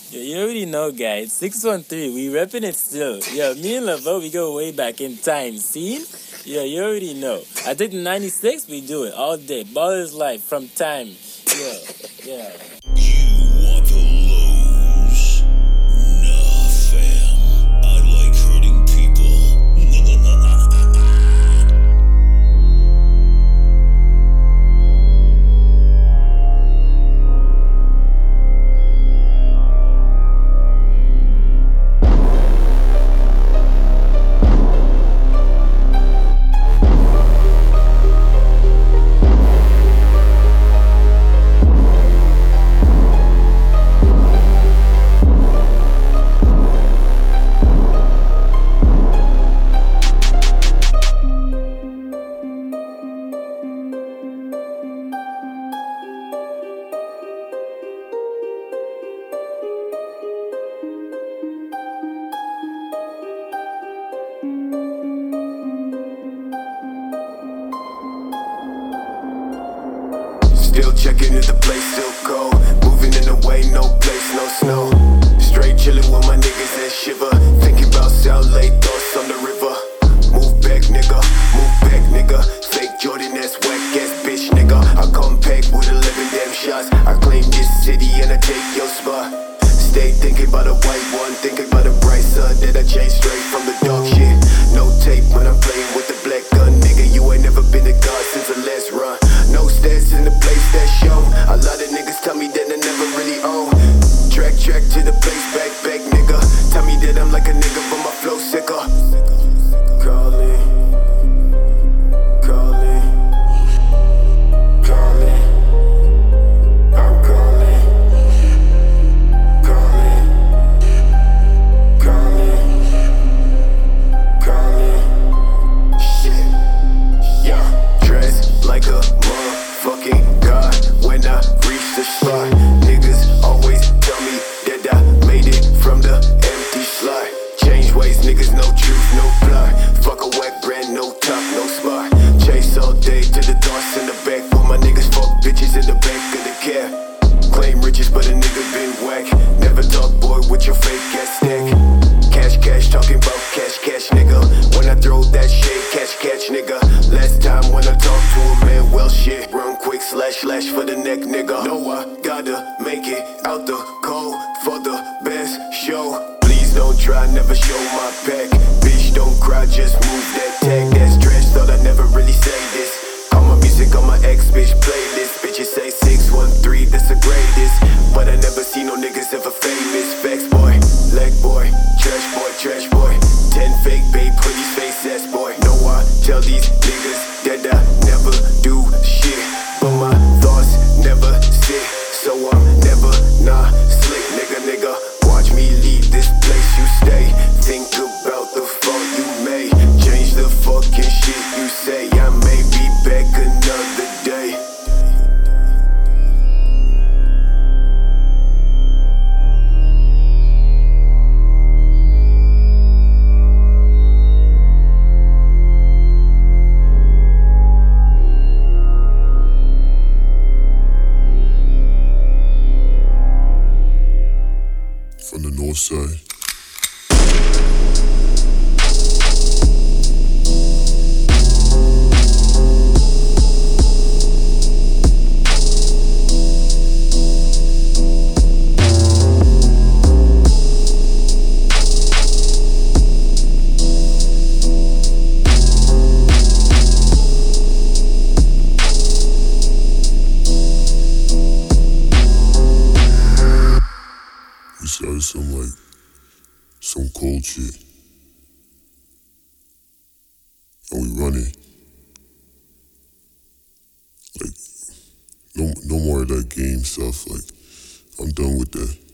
You already know, guys. 613, we repping it still. Yeah, me and Lavo, we go way back in time. See? Yeah, you already know. I think the 96, we do it all day. Baller's life from time. Yeah. You want the lows? Nah, fam. I like hurting people. Still checking if the place still cold. Moving in the way, no place, no snow. Straight chilling with my niggas and shiver. Thinking about South Lake, thoughts on the river. Move back, nigga. Fake Jordan, that's whack ass bitch, nigga. I come pack with 11 damn shots. I claim this city and I take your spot. Stay thinking about a white one, thinking about a bright sun that I changed straight from the dark shit. No tape when I'm playing with the black gun, nigga. You ain't never been a god since the last run. No stats in the place that show. A lot of niggas tell me that I never really own. Track to the place, back, nigga. Tell me that I'm like a nigga, but my flow sicker. Calling. I'm calling. Shit. Yeah. Dressed like a motherfucking god when I reach the spot. Niggas always tell me that I made it from the empty slot. Change ways, niggas, no truth, no plot. Fuck a whack brand, no top, no spot. Chase all day to the thoughts in the back. With my niggas fuck bitches in the back of the cab. Claim riches, but a nigga been whack. Never talk, boy, with your fake ass stack. Cash, talking about cash, nigga. When I throw that shit, catch, nigga. Last time when I talk to a man, well shit. Run quick, slash for the neck, nigga. No, I gotta make it out the cold for the best show. Please don't try, never show my pack. Bitch, don't cry, just move that tag. That's trash, thought I never really say this. Call my music on my ex-bitch playlist. Bitches say 613, that's the greatest. But I never see no niggas ever famous. Facts, boy, leg boy, trash boy. 10 fake babe, pretty face ass boy. No, I tell these niggas that I never do shit, but my thoughts never sit, so I'm never not slick, nigga. Watch me leave this place you stay. Think about the fault you made. Change the fucking shit you say. I may be back another day. From the north side. We started some cold shit. And we run it. Like, no more of that game stuff. Like, I'm done with that.